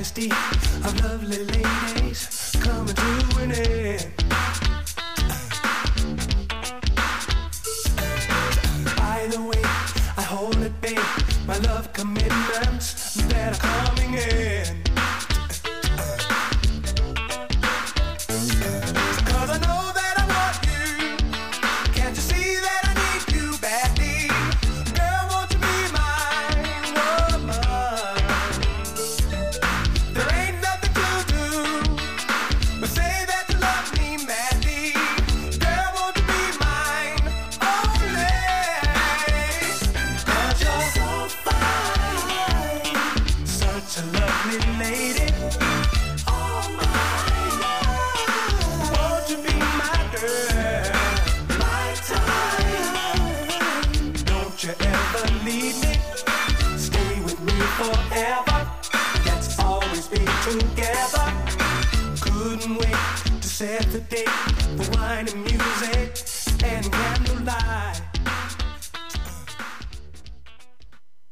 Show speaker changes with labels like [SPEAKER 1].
[SPEAKER 1] dynasty of lovely ladies coming to an end. By the way, I hold it, babe, my love commitments that are coming in. Together, couldn't wait to set the date for wine and music and candlelight.